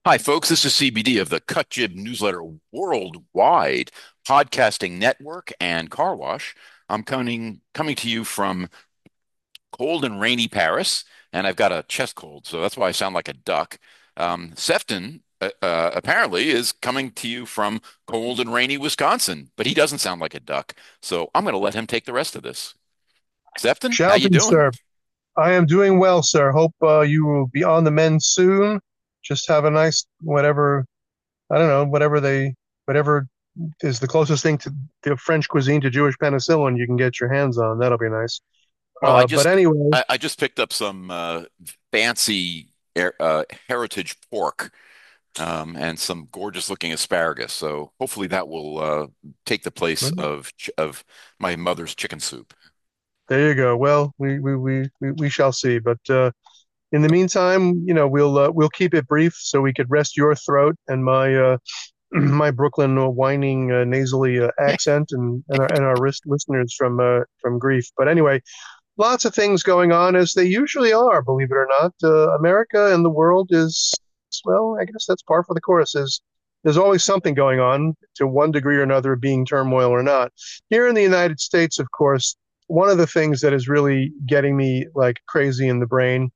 Hi, folks. This is CBD of the Cut Jib Newsletter Worldwide Podcasting Network and Car Wash. I'm coming to you from cold and rainy Paris, and I've got a chest cold, so that's why I sound like a duck. Sefton apparently is coming to you from cold and rainy Wisconsin, but he doesn't sound like a duck, so I'm going to let him take the rest of this. Sefton, how Shall you be, doing? sir. I am doing well, sir. Hope you will be on the mend soon. Just have a nice whatever, I don't know, whatever is the closest thing to the French cuisine to Jewish penicillin you can get your hands on. That'll be nice. Well, I But just anyway, I just picked up some fancy heritage pork and some gorgeous looking asparagus. So hopefully that will take the place well, of my mother's chicken soup. there you go. Well, we shall see. But in the meantime, we'll keep it brief so we could rest your throat and my my Brooklyn whining nasally accent and our listeners from grief. But anyway, lots of things going on as they usually are, believe it or not. America and the world is, well, I guess that's par for the course. There's always something going on to one degree or another, being turmoil or not. Here in the United States, of course, one of the things that is really getting me like crazy in the brain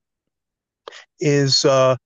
is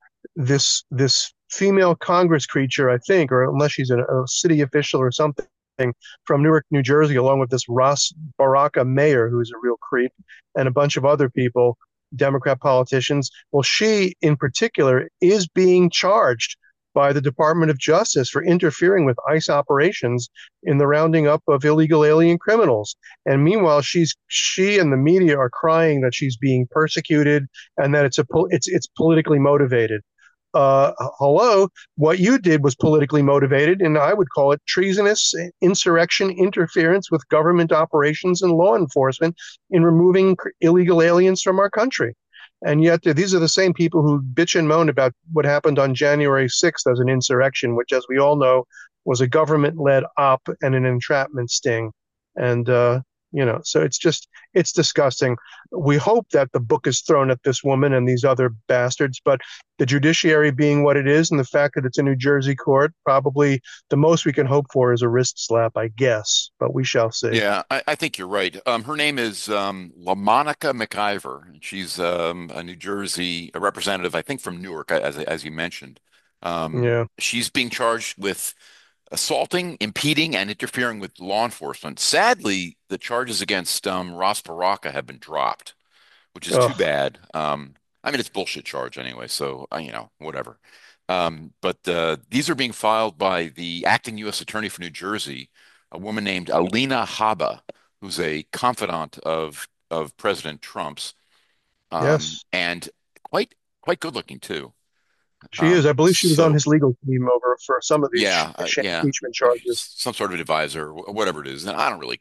this female Congress creature, I think, or unless she's a city official or something, from Newark, New Jersey, along with this Ras Baraka mayor, who's a real creep, and a bunch of other people, Democrat politicians. Well, she in particular is being charged by the Department of Justice for interfering with ICE operations in the rounding up of illegal alien criminals. And meanwhile, she and the media are crying that she's being persecuted and that it's politically motivated. Hello, what you did was politically motivated, and I would call it treasonous insurrection interference with government operations and law enforcement in removing illegal aliens from our country. And yet, these are the same people who bitch and moan about what happened on January 6th as an insurrection, which, as we all know, was a government led op and an entrapment sting. And, so it's disgusting. We hope that the book is thrown at this woman and these other bastards, but the judiciary being what it is and the fact that it's a New Jersey court, probably the most we can hope for is a wrist slap, I guess, but we shall see. Yeah, I think you're right. Her name is LaMonica McIver, and she's a New Jersey a representative, I think, from Newark, as you mentioned. Yeah. She's being charged with assaulting, impeding, and interfering with law enforcement. Sadly, the charges against Ross Baraka have been dropped, which is too Oh, bad. I mean, it's bullshit charge anyway, so whatever. But these are being filed by the acting U.S. Attorney for New Jersey, a woman named Alina Habba, who's a confidant of President Trump's, yes, and quite good looking too. she is. I believe she was on So his legal team over for some of these yeah, yeah, impeachment charges. some sort of advisor, whatever it is. And I don't really,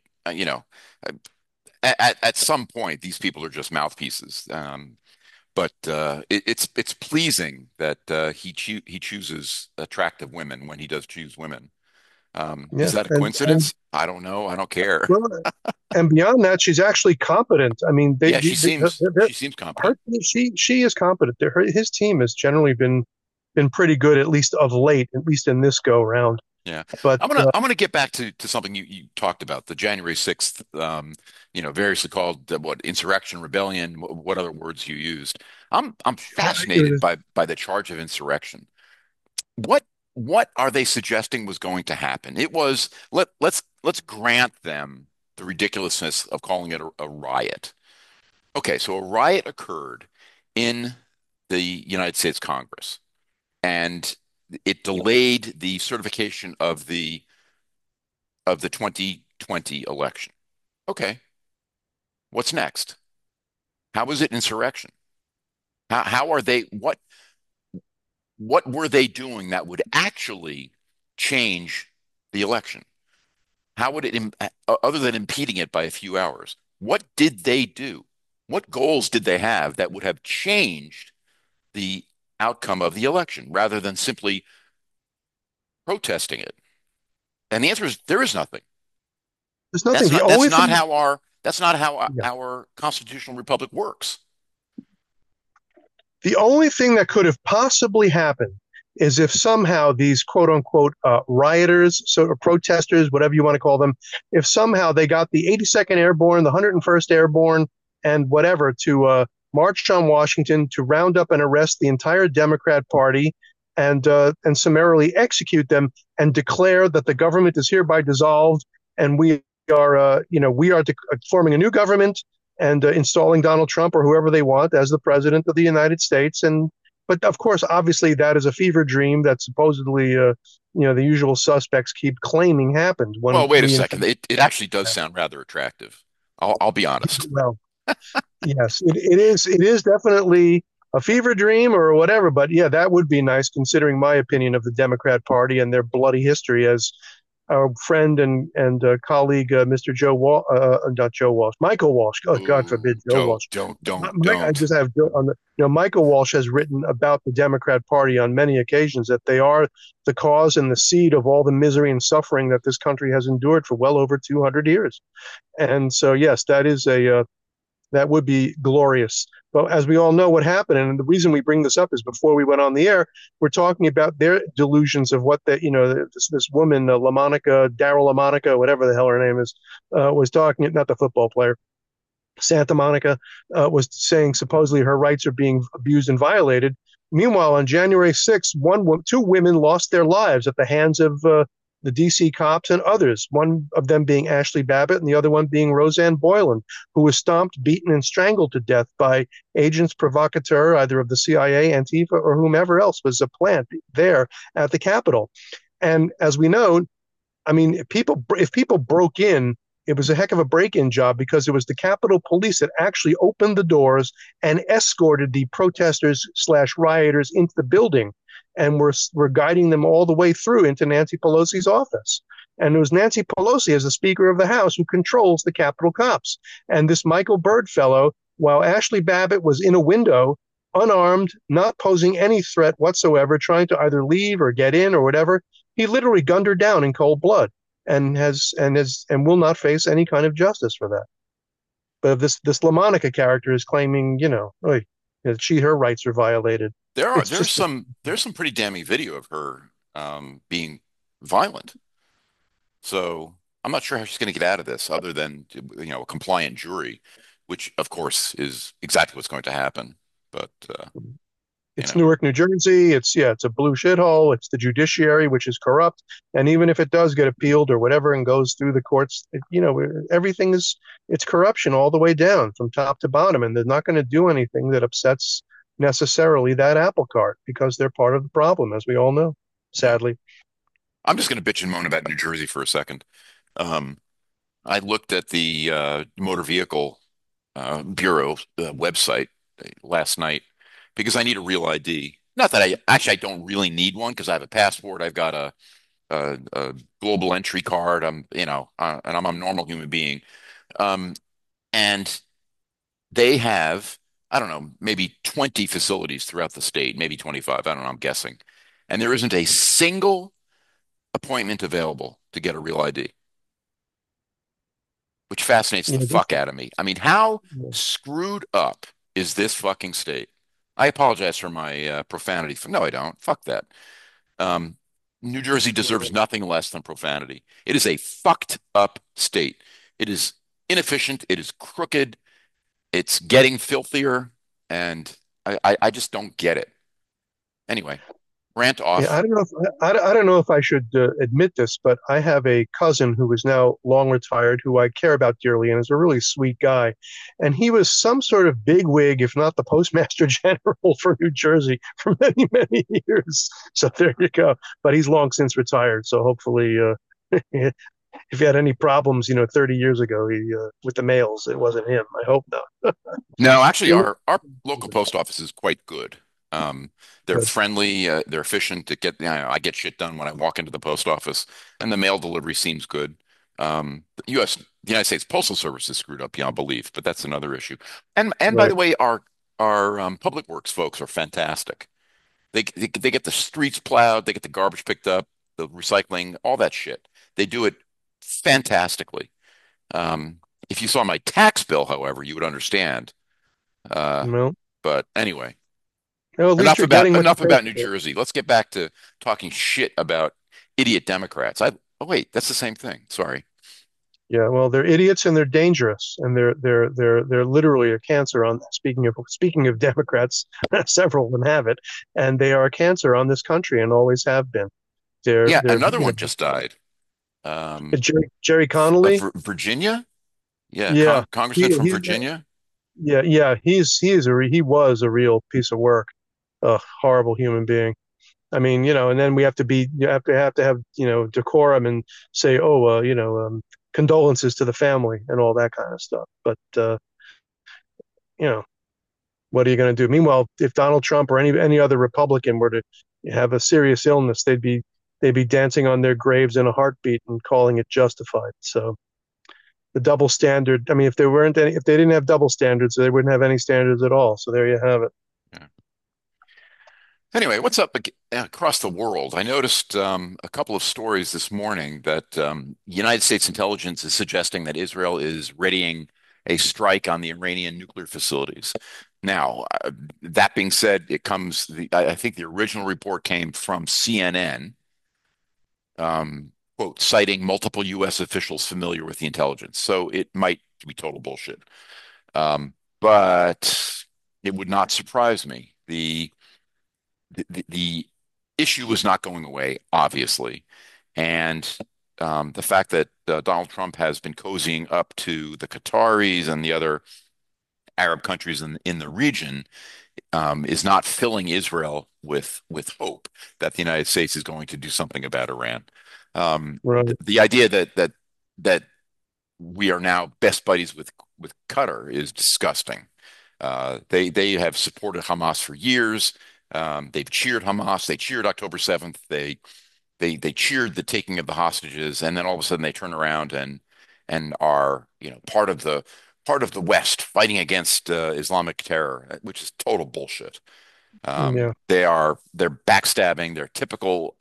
at some point, these people are just mouthpieces. But it's pleasing that he chooses attractive women when he does choose women. Is Yeah, that a and coincidence? I don't know. I don't care. well, and beyond that, she's actually competent. I mean, Yeah, she seems competent. her she is competent. His team has generally been pretty good, at least of late, at least in this go round. Yeah, But I'm gonna get back to something you talked about, the January 6th, variously called what insurrection, rebellion, what other words you used. I'm fascinated by the charge of insurrection. What what are they suggesting was going to happen? It was let's grant them the ridiculousness of calling it a riot. Okay, so a riot occurred in the United States Congress, and it delayed the certification of the 2020 election. Okay, what's next? How is it insurrection? How are they what were they doing that would actually change the election? How would other than impeding it by a few hours, what did they do? What goals did they have that would have changed the outcome of the election rather than simply protesting it? And the answer is there is nothing. there's nothing. The only thing, That's not how yeah, our constitutional republic works. the only thing that could have possibly happened is if somehow these quote unquote rioters, so or protesters, whatever you want to call them, if somehow they got the 82nd Airborne, the 101st Airborne, and whatever to march on Washington to round up and arrest the entire Democrat Party and summarily execute them and declare that the government is hereby dissolved and we are forming a new government and installing Donald Trump or whoever they want as the president of the United States. And but of course, obviously, that is a fever dream that supposedly, the usual suspects keep claiming happened. Well, When wait a we, in second. fact, It actually does sound rather attractive. I'll be honest. well, yes, it is definitely a fever dream or whatever. But yeah, that would be nice, considering my opinion of the Democrat Party and their bloody history, as our friend and colleague, Mr. not Joe Walsh, Michael Walsh. Oh, God forbid, Ooh, Joe Walsh. I don't. just have on the, Michael Walsh has written about the Democrat Party on many occasions that they are the cause and the seed of all the misery and suffering that this country has endured for well over 200 years. And so, yes, that would be glorious. But as we all know what happened, and the reason we bring this up is before we went on the air, we're talking about their delusions of what this woman, LaMonica, Daryl LaMonica, whatever the hell her name is, was talking, not the football player, Santa Monica, was saying supposedly her rights are being abused and violated. Meanwhile, on January 6th, two women lost their lives at the hands of the DC cops and others, one of them being Ashley Babbitt and the other one being Roseanne Boylan, who was stomped, beaten, and strangled to death by agents provocateur, either of the CIA, Antifa, or whomever else was a plant there at the Capitol. And as we know, I mean, if people broke in, it was a heck of a break-in job because it was the Capitol Police that actually opened the doors and escorted the protesters slash rioters into the building, and were guiding them all the way through into Nancy Pelosi's office. And it was Nancy Pelosi as the Speaker of the House who controls the Capitol cops. And this Michael Byrd fellow, while Ashley Babbitt was in a window, unarmed, not posing any threat whatsoever, trying to either leave or get in or whatever, he literally gunned her down in cold blood and will not face any kind of justice for that. But if this LaMonica character is claiming, that her rights are violated. There are It's just there's some pretty damning video of her being violent. So I'm not sure how she's going to get out of this, other than a compliant jury, which of course is exactly what's going to happen. But you it's know, Newark, New Jersey. It's a blue shithole. It's the judiciary, which is corrupt. And even if it does get appealed or whatever and goes through the courts, everything it's corruption all the way down from top to bottom. And they're not going to do anything that upsets necessarily that apple cart because they're part of the problem, as we all know, yeah. sadly. I'm just going to bitch and moan about New Jersey for a second. Um, I looked at the Motor Vehicle Bureau website last night because I need a real ID. Not that I don't really need one because I have a passport. I've got a global entry card. And I'm a normal human being. Um, and they have, I don't know, maybe 20 facilities throughout the state, maybe 25. I don't know. I'm guessing. And there isn't a single appointment available to get a real ID, which fascinates the This, fuck out of me. I mean, how screwed up is this fucking state? I apologize for my profanity. No, I don't. Fuck that. Um, New Jersey deserves nothing less than profanity. It is a fucked up state. It is inefficient. It is crooked. It's getting filthier, and I just don't get it. Anyway, rant Yeah, off. I don't know if I don't know if I should admit this, but I have a cousin who is now long retired, who I care about dearly, and is a really sweet guy. And he was some sort of bigwig, if not the postmaster general for New Jersey for many, many years. So there you go. But he's long since retired, so hopefully, if he had any problems, 30 years ago, with the mails, it wasn't him. I hope not. No, actually, You our local post office is quite good. Um, they're know, friendly, they're efficient. I get shit done when I walk into the post office, and the mail delivery seems good. The United States Postal Service is screwed up beyond belief, but that's another issue. And by right. the way, our public works folks are fantastic. They get the streets plowed, they get the garbage picked up, the recycling, all that shit. They do it fantastically. If you saw my tax bill, however, you would understand. Uh, Well, but anyway, Well, at least you're getting what you Enough paid about New for. Jersey. Let's get back to talking shit about idiot Democrats. Oh wait, that's the same thing. Sorry. Yeah, well, they're idiots and they're dangerous, and they're literally a cancer on. Speaking of Democrats, several of them have it, and they are a cancer on this country and always have been. Yeah, They're another one just died. Um, Jerry Connolly. Virginia. Yeah, Yeah, Congressman from he's Virginia. yeah, he was a real piece of work. A horrible human being. I mean, and then we have to be, you have to have, decorum and say, oh, condolences to the family and all that kind of stuff. But, you know, what are you going to do? Meanwhile, if Donald Trump or any other Republican were to have a serious illness, they'd be dancing on their graves in a heartbeat and calling it justified. So the double standard. I mean, if they didn't have double standards, they wouldn't have any standards at all. So there you have it. Yeah. Anyway, what's up across the world? I noticed a couple of stories this morning that United States intelligence is suggesting that Israel is readying a strike on the Iranian nuclear facilities. Now, that being said, I think the original report came from CNN, quote, citing multiple U.S. officials familiar with the intelligence. So it might be total bullshit. But it would not surprise me. The issue was not going away, obviously. And the fact that Donald Trump has been cozying up to the Qataris and the other Arab countries in the region is not filling Israel with hope that the United States is going to do something about Iran. Right. The idea that we are now best buddies with Qatar is disgusting. They have supported Hamas for years. They've cheered Hamas. They cheered October 7th. They cheered the taking of the hostages, and then all of a sudden they turn around and are part of the West fighting against Islamic terror, which is total bullshit. Yeah. They're backstabbing. They're typical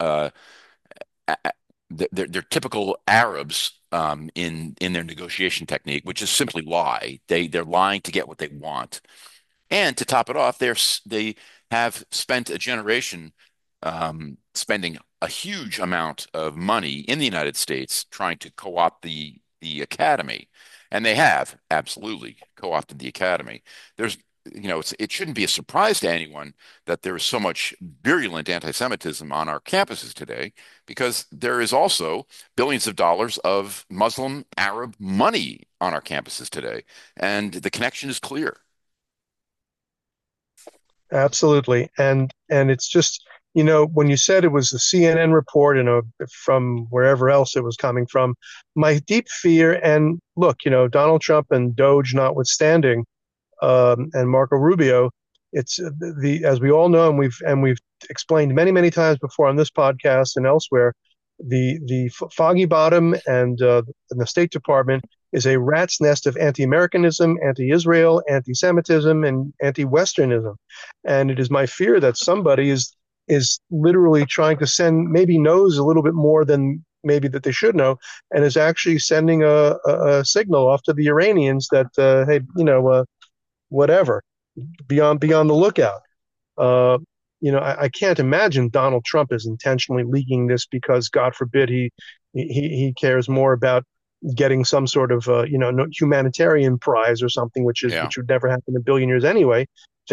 they're typical Arabs in their negotiation technique, which is simply lie. They're lying to get what they want. And to top it off, they have spent a generation spending a huge amount of money in the United States trying to co-opt the academy, and they have absolutely co-opted the academy. There's it shouldn't be a surprise to anyone that there is so much virulent anti-Semitism on our campuses today, because there is also billions of dollars of Muslim Arab money on our campuses today, and the connection is clear. Absolutely. And it's just, when you said it was a CNN report and from wherever else it was coming from, my deep fear, and look, Donald Trump and Doge notwithstanding, and Marco Rubio, it's the as we all know, and we've explained many many times before on this podcast and elsewhere, the Foggy Bottom and the State Department is a rat's nest of anti-Americanism, anti-Israel, anti-Semitism, and anti-Westernism, and it is my fear that somebody is literally trying to send, maybe knows a little bit more than maybe that they should know, and is actually sending a signal off to the Iranians that, hey, whatever, be on the lookout. Uh, I can't imagine Donald Trump is intentionally leaking this because, God forbid, he cares more about getting some sort of humanitarian prize or something, Yeah. which would never happen in a billion years anyway,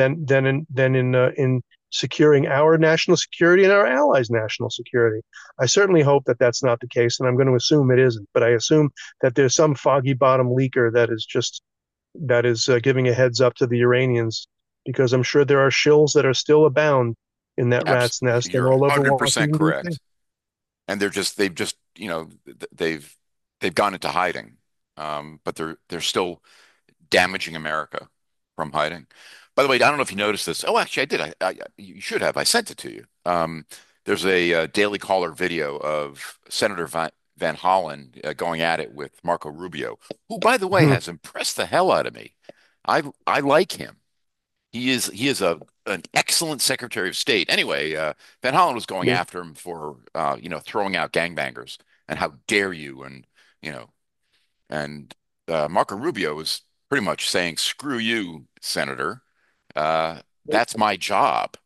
than in securing our national security and our allies' national security. I certainly hope that that's not the case, and I'm going to assume it isn't. But I assume that there's some foggy bottom leaker that is giving a heads up to the Iranians, because I'm sure there are shills that are still abound in that rat's nest and You're all over 100% Washington, D.C. correct. And they've just, they've gone into hiding. But they're still damaging America from hiding. By the way, I don't know if you noticed this. Oh, actually, I did. You should have. I sent it to you. There's a Daily Caller video of Senator Van Hollen going at it with Marco Rubio, who, by the way, has impressed the hell out of me. I like him. He is an excellent Secretary of State. Anyway, Van Hollen was going after him for throwing out gangbangers, and how dare you, and you know and Marco Rubio was pretty much saying, "Screw you, Senator. That's my job."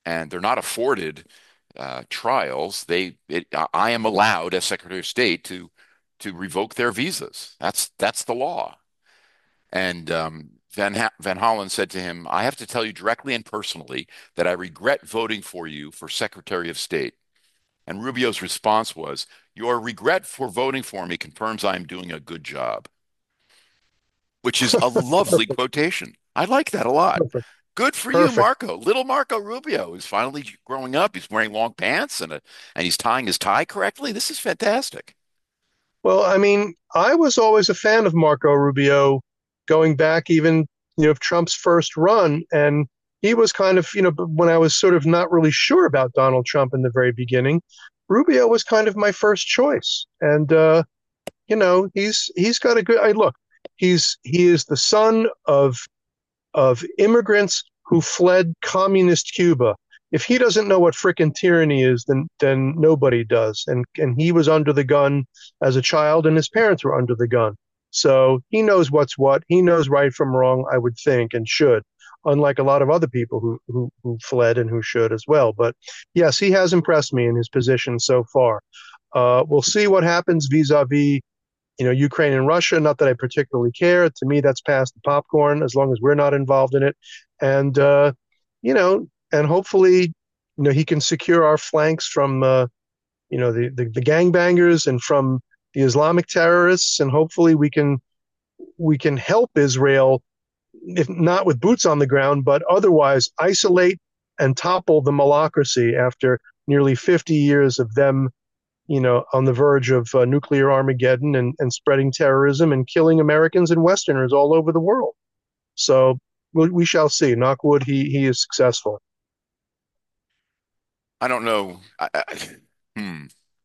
and they're not afforded trials. I am allowed as Secretary of State to revoke their visas. That's the law. And Van Hollen said to him, "I have to tell you directly and personally that I regret voting for you for Secretary of State." And Rubio's response was, "Your regret for voting for me confirms I am doing a good job," which is a lovely Perfect, quotation. I like that a lot. perfect, Good for you, perfect. Marco. Little Marco Rubio is finally growing up. He's wearing long pants and he's tying his tie correctly. This is fantastic. Well, I mean, I was always a fan of Marco Rubio, going back even, Trump's first run, and he was kind of, when I was sort of not really sure about Donald Trump in the very beginning, Rubio was kind of my first choice, and he's got a good. Look, he is the son of immigrants who fled communist Cuba. If he doesn't know what frickin' tyranny is, then nobody does. And he was under the gun as a child, and his parents were under the gun. So he knows what's what. He knows right from wrong, I would think, and should. Unlike a lot of other people who fled and who should as well. But yes, he has impressed me in his position so far. We'll see what happens vis-a-vis Ukraine and Russia. Not that I particularly care. To me, that's past the popcorn as long as we're not involved in it. And and hopefully, he can secure our flanks from the gangbangers and from the Islamic terrorists, and hopefully we can help Israel, if not with boots on the ground, but otherwise isolate and topple the malocracy after nearly 50 years of them on the verge of nuclear Armageddon and spreading terrorism and killing Americans and Westerners all over the world. So we shall see. Knock wood, he is successful. I don't know. Hmm.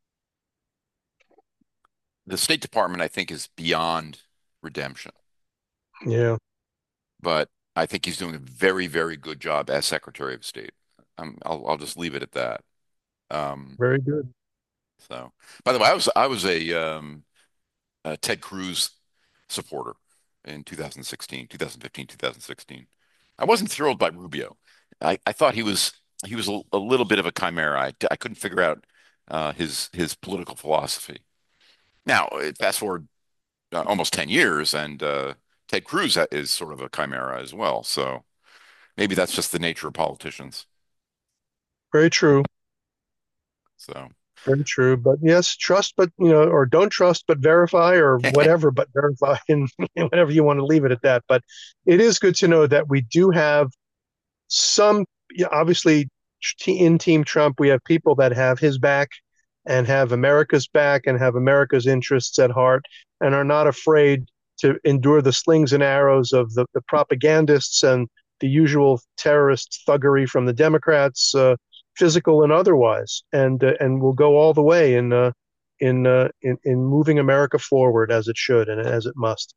The State Department, I think, is beyond redemption, Yeah, but I think he's doing a very, very good job as Secretary of State. I'll just leave it at that. Um, very good. so, by the way, I was a Ted Cruz supporter in 2016, 2015, 2016. I wasn't thrilled by Rubio. I thought he was a little bit of a chimera. I couldn't figure out his political philosophy. Now, fast forward almost 10 years, and Ted Cruz is sort of a chimera as well. So maybe that's just the nature of politicians. Very true. So Very true. But yes, trust, but or don't trust, but verify, or whatever, but verify, and whatever you want to leave it at that. But it is good to know that we do have some, obviously, in Team Trump, we have people that have his back and have America's back and have America's interests at heart and are not afraid to endure the slings and arrows of the propagandists and the usual terrorist thuggery from the Democrats, physical and otherwise, and will go all the way in moving America forward as it should and as it must.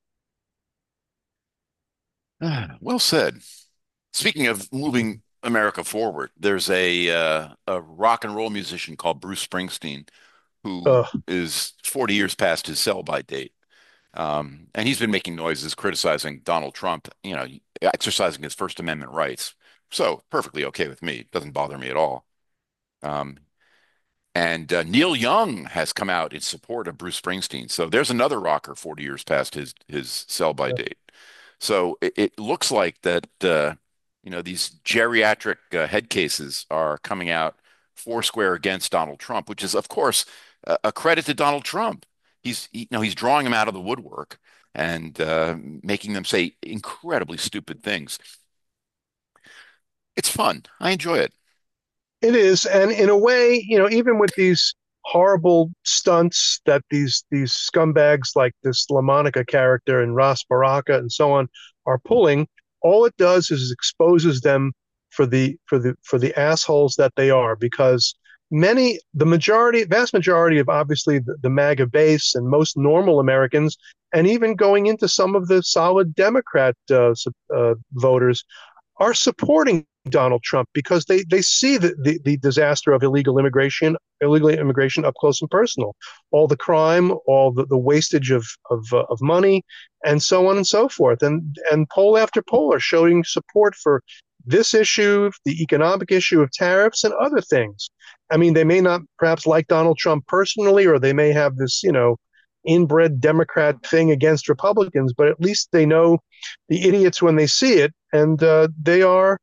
well said. Speaking of moving America forward, there's a rock and roll musician called Bruce Springsteen who Uh, is 40 years past his sell-by date. And he's been making noises criticizing Donald Trump, exercising his First Amendment rights. So perfectly okay with me. Doesn't bother me at all. Um, and Neil Young has come out in support of Bruce Springsteen. So there's another rocker 40 years past his sell-by date. So it looks like that these geriatric head cases are coming out foursquare against Donald Trump, which is of course a credit to Donald Trump. He's drawing them out of the woodwork and making them say incredibly stupid things. It's fun. I enjoy it. It is, and in a way, even with these horrible stunts that these scumbags like this LaMonica character and Ross Baraka and so on are pulling, all it does is exposes them for the assholes that they are. Because vast majority of obviously the MAGA base and most normal Americans, and even going into some of the solid Democrat voters, are supporting Donald Trump because they see the disaster of illegal immigration up close and personal, all the crime, all the wastage of money, and so on and so forth. And poll after poll are showing support for this issue, the economic issue of tariffs, and other things. I mean, they may not perhaps like Donald Trump personally, or they may have this, inbred Democrat thing against Republicans, but at least they know the idiots when they see it, and they are,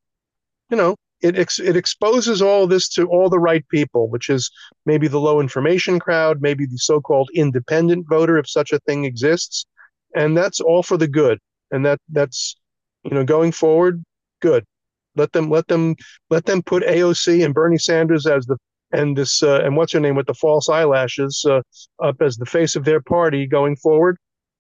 it exposes all this to all the right people, which is maybe the low information crowd, maybe the so-called independent voter, if such a thing exists, and that's all for the good. And that's going forward, good. Let them put AOC and Bernie Sanders as the and this and what's her name with the false eyelashes up as the face of their party going forward.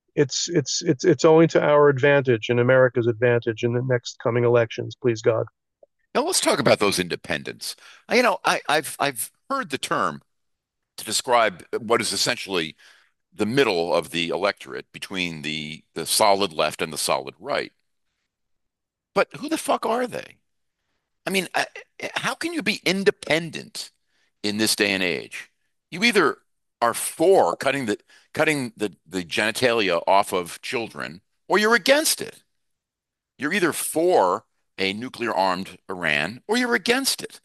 It's only to our advantage and America's advantage in the next coming elections. Please God. Now let's talk about those independents. I've heard the term to describe what is essentially the middle of the electorate between the solid left and the solid right. But who the fuck are they? I mean, how can you be independent in this day and age? You either are for cutting the genitalia off of children, or you're against it. You're either for a nuclear armed Iran or you're against it.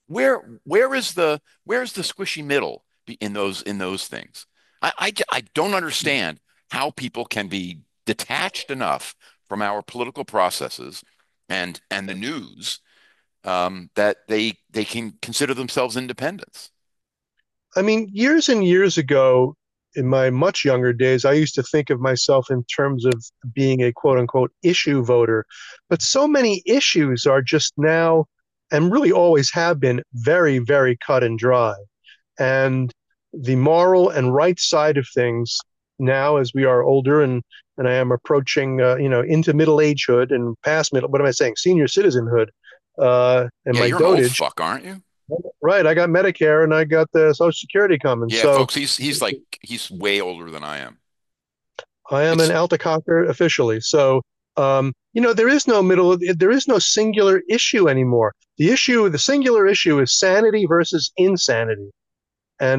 Where's the squishy middle in those things? I don't understand how people can be detached enough from our political processes and the news that they can consider themselves independents. I mean, years and years ago, in my much younger days, I used to think of myself in terms of being a quote unquote issue voter. But so many issues are just now, and really always have been, very, very cut and dry. And the moral and right side of things now, as we are older and I am approaching, into middle agehood and past middle, what am I saying? Senior citizenhood, and Yeah, my you're an old dotage. fuck, aren't you? Right, I got Medicare and I got the Social Security coming. Yeah, So folks, he's way older than I am. I am an It's Altacocker officially. So, there is no middle, there is no singular issue anymore. The singular issue is sanity versus insanity, and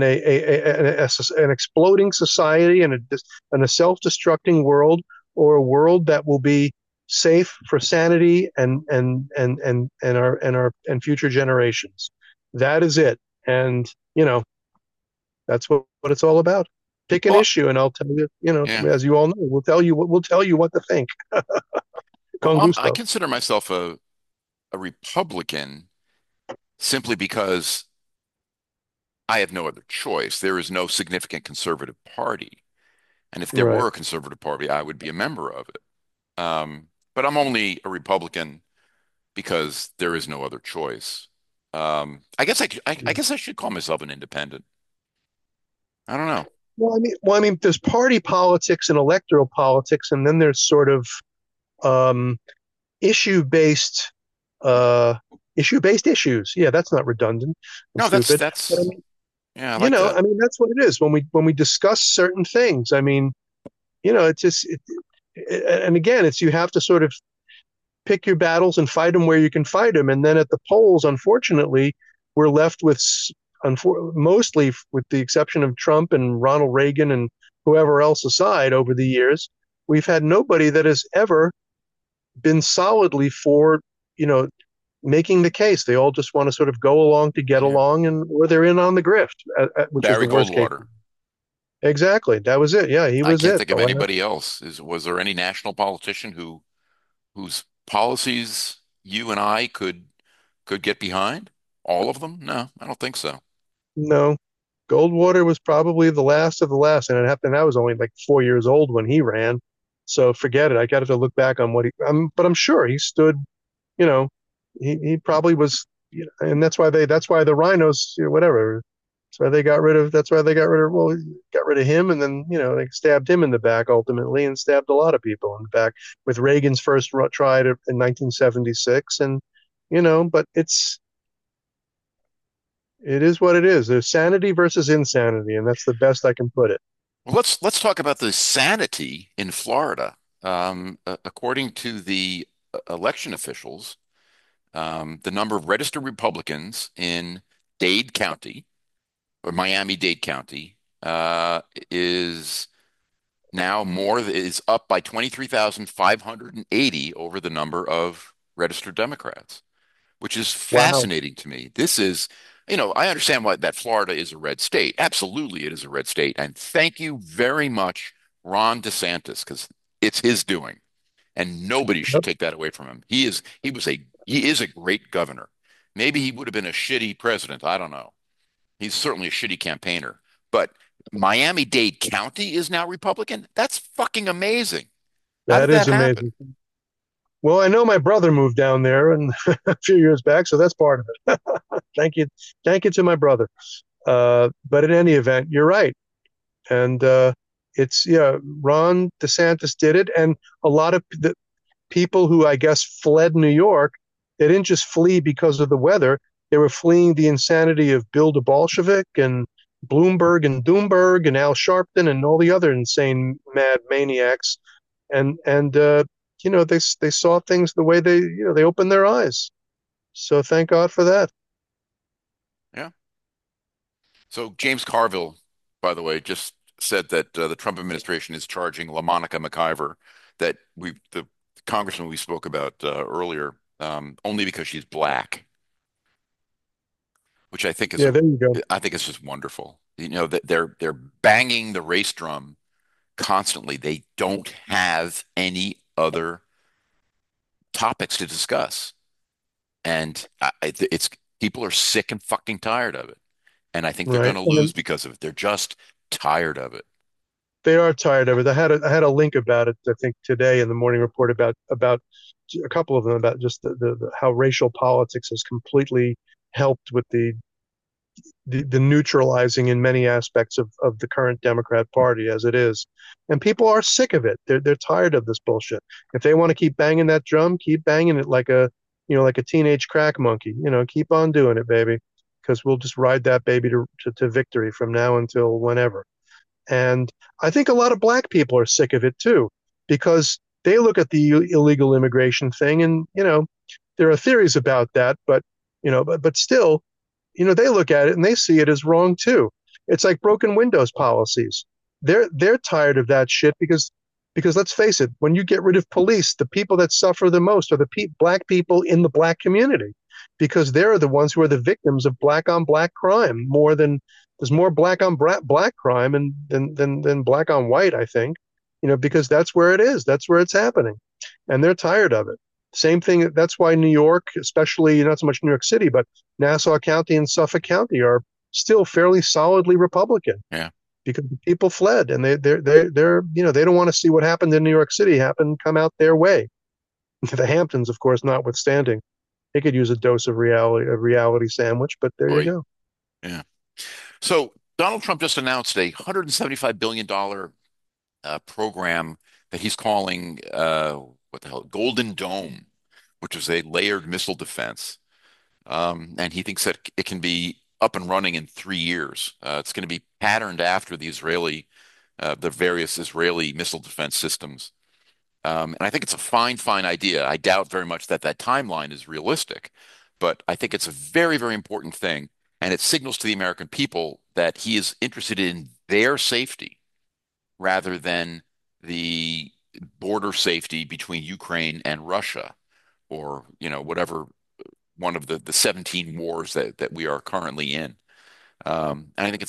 an exploding society and a self-destructing world, or a world that will be safe for sanity and future generations. That is it. And, that's what it's all about. Pick an well, issue, and I'll tell you. yeah. As you all know, we'll tell you what to think. Well, Con I gusto. consider myself a Republican simply because I have no other choice. There is no significant conservative party. And if there Right. were a conservative party, I would be a member of it. But I'm only a Republican because there is no other choice. I guess I should call myself an independent. I don't know. Well, I mean, there's party politics and electoral politics, and then there's sort of um, issue-based uh, issue-based issues. Yeah, that's not redundant and No, that's stupid. But I that's mean, yeah, I like that. that's what it is when we discuss certain things. I mean, it's just and again, it's you have to sort of pick your battles and fight them where you can fight them. And then at the polls, unfortunately, we're left with mostly, with the exception of Trump and Ronald Reagan and whoever else aside over the years, we've had nobody that has ever been solidly for, you know, making the case. They all just want to sort of go along to get Yeah. along, and or they're in on the grift, which is Barry the worst case. Goldwater. Exactly. That was it. Yeah, he I was can't it. think of anybody else. Was there any national politician whose policies you and I could get behind? All of them? No, I don't think so. No, Goldwater was probably the last of the last, and it happened. I was only like 4 years old when he ran, so forget it. I got to look back on what he. But I'm sure he stood. You know, he probably was. And that's why the rhinos, whatever. That's why they got rid of. Well, got rid of him, and then they stabbed him in the back ultimately, and stabbed a lot of people in the back with Reagan's first try in 1976, and but it is what it is. There's sanity versus insanity, and that's the best I can put it. Well, let's talk about the sanity in Florida. According to the election officials, the number of registered Republicans in Dade County or Miami-Dade County is now is up by 23,580 over the number of registered Democrats. which is Wow. fascinating to me. This is, I understand why that Florida is a red state. Absolutely, it is a red state. And thank you very much, Ron DeSantis, because it's his doing, and nobody should Yep. take that away from him. He is a great governor. Maybe he would have been a shitty president. I don't know. He's certainly a shitty campaigner. But Miami-Dade County is now Republican. That's fucking amazing. How That did that is happen? amazing. Well, I know my brother moved down there and a few years back, so that's part of it. Thank you. Thank you to my brother. But in any event, you're right. And it's, yeah, Ron DeSantis did it. And a lot of the people who I guess fled New York, they didn't just flee because of the weather. They were fleeing the insanity of Bill the Bolshevik and Bloomberg and Doomberg and Al Sharpton and all the other insane mad maniacs. And they saw things the way they opened their eyes. So thank God for that. Yeah. So James Carville, by the way, just said that the Trump administration is charging LaMonica McIver, the congressman we spoke about earlier, only because she's black, which Yeah, there you go. I think is just wonderful. That they're banging the race drum constantly. They don't have any other topics to discuss, and it's people are sick and fucking tired of it, and I think they're going Right. to And lose then because of it. They're just tired of it. they are tired of it. I had a link about it, I think, today in the morning report about a couple of them about just the how racial politics has completely helped with the neutralizing in many aspects of the current Democrat Party as it is. And people are sick of it. They're tired of this bullshit. If they want to keep banging that drum, keep banging it like a teenage crack monkey. Keep on doing it, baby, because we'll just ride that baby to victory from now until whenever. And I think a lot of black people are sick of it too, because they look at the illegal immigration thing, and there are theories about that, but still, they look at it and they see it as wrong too. It's like broken windows policies. They're tired of that shit because let's face it, when you get rid of police, the people that suffer the most are the black people in the black community, because they're the ones who are the victims of black on black crime more than there's more black on black crime and than black on white, I think, because that's where it is. That's where it's happening. And they're tired of it. Same thing. That's why New York, especially not so much New York City, but Nassau County and Suffolk County are still fairly solidly Republican Yeah. because the people fled and they don't want to see what happened in New York City happen come out their way. The Hamptons, of course, notwithstanding, they could use a dose of reality sandwich, but there you Boy. go. Yeah. So Donald Trump just announced a $175 billion program that he's calling what the hell, Golden Dome, which is a layered missile defense. And he thinks that it can be up and running in 3 years. It's going to be patterned after the various Israeli missile defense systems. And I think it's a fine, fine idea. I doubt very much that that timeline is realistic, but I think it's a very, very important thing. And it signals to the American people that he is interested in their safety rather than the border safety between Ukraine and Russia or, whatever one of the 17 wars that we are currently in. And I think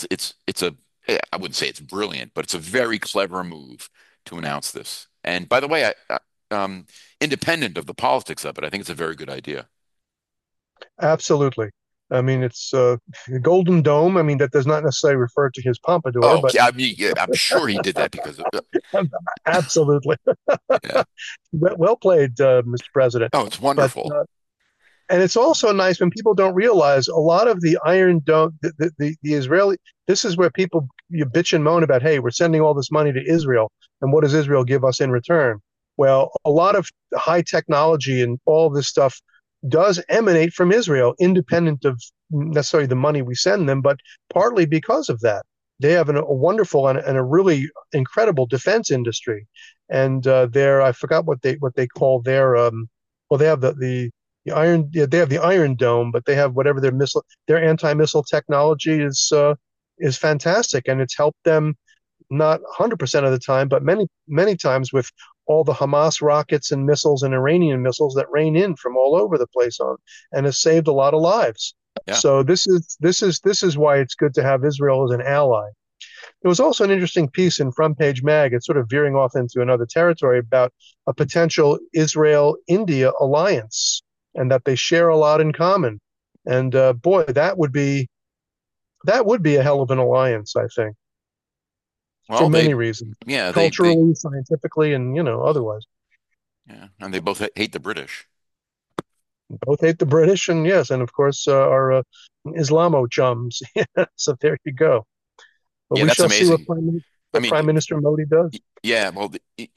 I wouldn't say it's brilliant, but it's a very clever move to announce this. And by the way, independent of the politics of it, I think it's a very good idea. Absolutely. I mean, it's Golden Dome. I mean, that does not necessarily refer to his pompadour, Oh, but yeah, I mean, yeah, I'm sure he did that because of, absolutely. yeah. Well played, Mr. President. Oh, it's But wonderful. and it's also nice when people don't realize a lot of the Iron Dome, the Israeli. This is where people you bitch and moan about. Hey, we're sending all this money to Israel, and what does Israel give us in return? Well, a lot of high technology and all this stuff does emanate from Israel, independent of necessarily the money we send them, but partly because of that. They have a wonderful and a really incredible defense industry, and I forgot what they call their well, they have the Iron, yeah, they have the Iron Dome, but they have whatever their anti-missile technology is fantastic, and it's helped them not 100% of the time, but many many times with all the Hamas rockets and missiles and Iranian missiles that rain in from all over the place on, and has saved a lot of lives. Yeah. So this is why it's good to have Israel as an ally. There was also an interesting piece in Front Page Mag. It's sort of veering off into another territory about a potential Israel-India alliance and that they share a lot in common. And boy, that would be a hell of an alliance, I think, for Well, many reasons, yeah, culturally, scientifically, and otherwise. yeah, and they both hate the British. Both hate the British, and yes, and of course our Islamo chums. So there you go. But Yeah, we that's shall see amazing. I what mean, Prime Minister Modi does. yeah, well,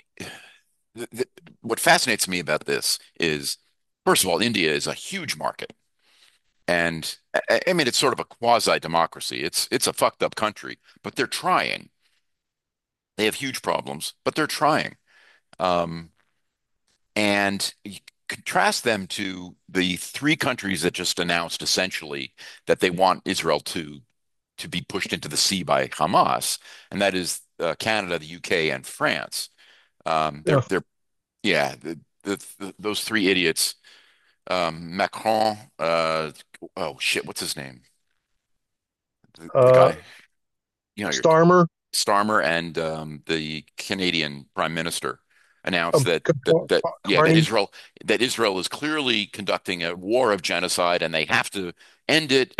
what fascinates me about this is, first of all, India is a huge market. And I mean, it's sort of a quasi-democracy. It's a fucked up country, but they're trying. They have huge problems, but they're trying. Um, and you contrast them to the three countries that just announced essentially that they want Israel to be pushed into the sea by Hamas, and that is Canada, the UK, and France. Yeah. They're yeah, those three idiots, Macron, oh shit, what's his name? The Uh, guy, you're Starmer, Starmer, and the Canadian Prime Minister announced that yeah, Carney, that Israel is clearly conducting a war of genocide, and they have to end it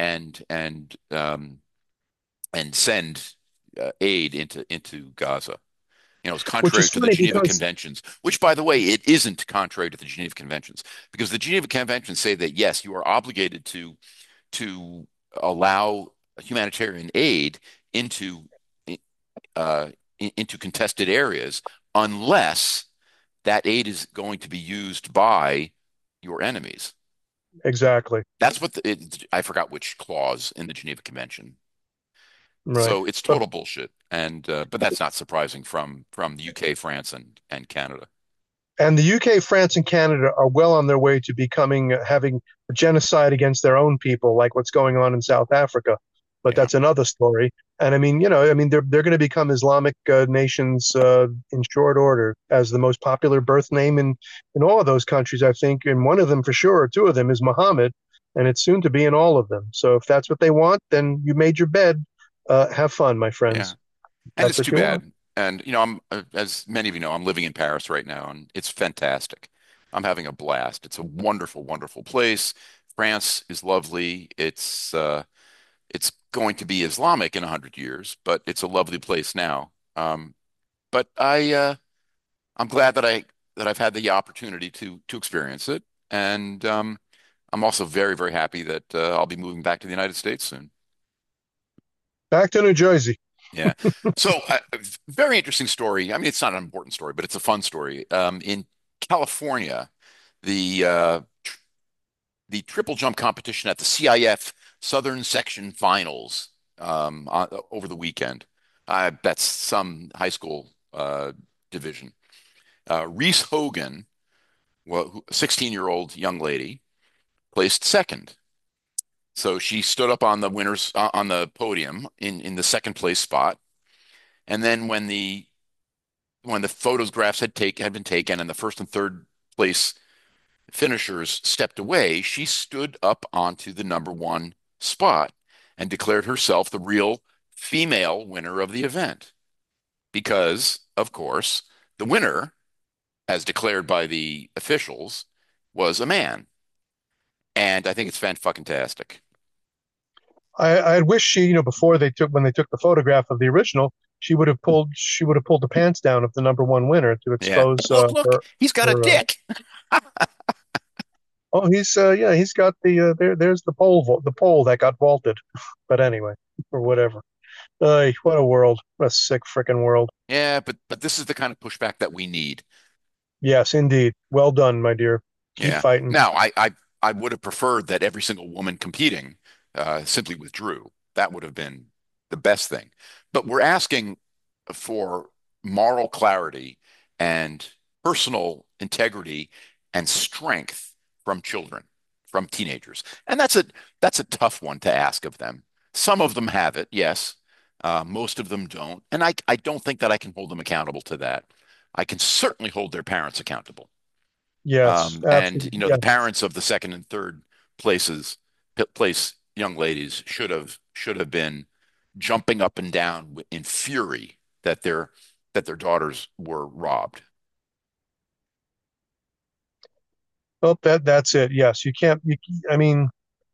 and send aid into Gaza. It's which contrary is to the funny Geneva because Conventions, which, by the way, it isn't contrary to the Geneva Conventions, because the Geneva Conventions say that yes, you are obligated to allow humanitarian aid into into contested areas unless that aid is going to be used by your enemies. exactly That's what I forgot which clause in the Geneva Convention. right. So it's But total bullshit, and but that's not surprising from the UK, France, and Canada. and the UK, France, and Canada are well on their way to becoming having a genocide against their own people, like what's going on in South Africa. But Yeah, that's another story. And I mean, they're going to become Islamic nations in short order as the most popular birth name in all of those countries. I think, and one of them for sure, or two of them, is Muhammad, and it's soon to be in all of them. So if that's what they want, then you made your bed. Have fun, my yeah, friends. and That's it's what too you want. bad. And I'm as many of you know, I'm living in Paris right now, and it's fantastic. I'm having a blast. It's a wonderful, wonderful place. France is lovely. It's going to be Islamic in 100 years, but it's a lovely place now. But I'm glad that I've had the opportunity to experience it, and I'm also very, very happy that I'll be moving back to the United States soon. Back to New Jersey. Yeah. So, very interesting story. I mean, it's not an important story, but it's a fun story. In California, the the triple jump competition at the CIF Southern Section Finals over the weekend. That's some high school division. Reese Hogan, well, a 16-year-old young lady, placed second. So she stood up on the winners on the podium in the second place spot. And then when the photographs had been taken and the first and third place finishers stepped away, she stood up onto the number one spot and declared herself the real female winner of the event. Because, of course, the winner, as declared by the officials, was a man. And I think it's fan-fucking-tastic. I wish she, before when they took the photograph of the original, she would have pulled the pants down of the number one winner to Yeah. expose Look, her he's got a her. dick. Oh, he's got there's the pole that got vaulted, but anyway, or whatever. What a world! What a sick freaking world. Yeah, but this is the kind of pushback that we need. Yes, indeed. Well done, my dear. Keep Yeah. fighting. Now, I would have preferred that every single woman competing simply withdrew. That would have been the best thing. But we're asking for moral clarity and personal integrity and strength from children, from teenagers. And that's a tough one to ask of them. Some of them have it, yes. Most of them don't. And I don't think that I can hold them accountable to that. I can certainly hold their parents accountable. Yes, And absolutely. you know, the Yeah. parents of the second and third places place young ladies should have been jumping up and down in fury that their daughters were robbed. Well, that's it. Yes, you can't. I mean,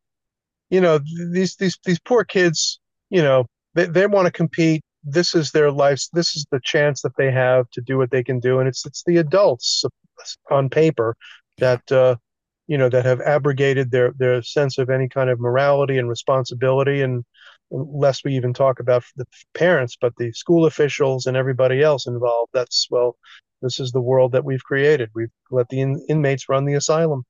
these poor kids, they want to compete. This is their lives. This is the chance that they have to do what they can do, and it's the adults on paper Yeah. that that have abrogated their sense of any kind of morality and responsibility, and lest we even talk about the parents, but the school officials and everybody else involved. This is the world that we've created. We've let the inmates run the asylum.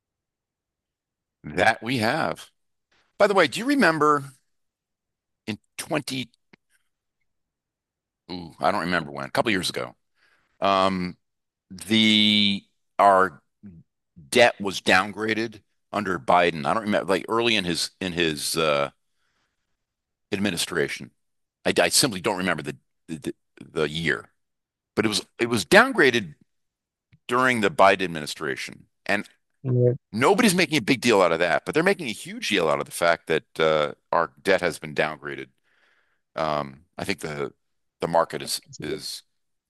That we have. By the way, do you remember in 20, I don't remember when, a couple years ago, um, the our debt was downgraded under Biden. I don't remember, like early in his administration. I simply don't remember the the year, but it was downgraded during the Biden administration, and Right. nobody's making a big deal out of that, but they're making a huge deal out of the fact that our debt has been downgraded. I think the market is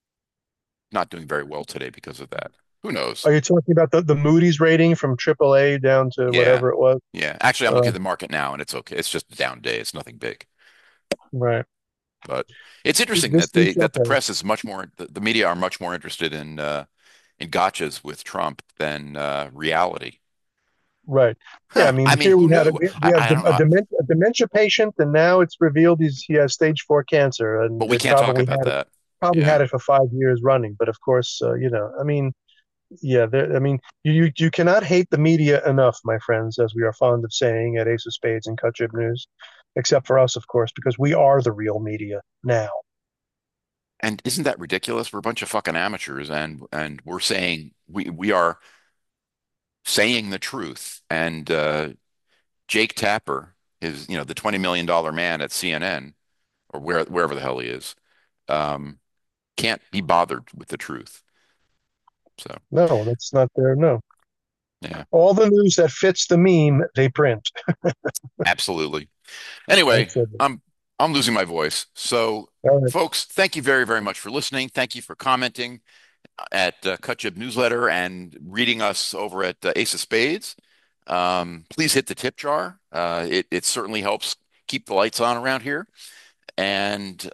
not doing very well today because of that. Who knows? Are you talking about the Moody's rating from AAA down to Yeah. whatever it was? Yeah. Actually, I'm looking Uh, at the market now and it's okay. It's just a down day. It's nothing big. right. But it's interesting This we shall that the pay. press is much more the media are much more interested in gotchas with Trump than reality. Right. Yeah. I Huh. I mean, mean, here who we had knew? we have I don't know, a dementia patient, and now it's revealed he has stage 4 cancer, but and we they can't talk about that. probably Yeah. had it for 5 years running. But of course, I mean, yeah. I mean, you cannot hate the media enough, my friends, as we are fond of saying at Ace of Spades and Cut Jib News, except for us, of course, because we are the real media now. And isn't that ridiculous? We're a bunch of fucking amateurs and we're saying we are saying the truth. And Jake Tapper is, you know, the $20 million man at CNN or wherever the hell he is, um, can't be bothered with the truth. So, No, that's not there. No. yeah, All the news that fits the meme, they print. absolutely. Anyway, That's it. I'm losing my voice. So, All right. folks, thank you very, very much for listening. Thank you for commenting at Cut Jib Newsletter and reading us over at Ace of Spades. Please hit the tip jar. It certainly helps keep the lights on around here. And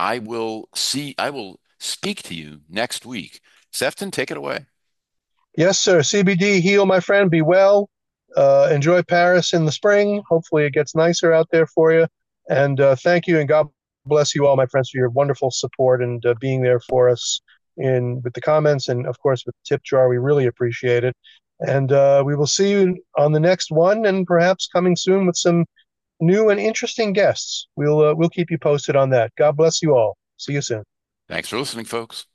I will speak to you next week. Sefton, take it away. Yes, sir. CBD, heal, my friend. Be well. Enjoy Paris in the spring. Hopefully, it gets nicer out there for you. And thank you, and God bless you all, my friends, for your wonderful support and being there for us in with the comments and, of course, with the tip jar. We really appreciate it. And we will see you on the next one, and perhaps coming soon with some new and interesting guests. We'll keep you posted on that. God bless you all. See you soon. Thanks for listening, folks.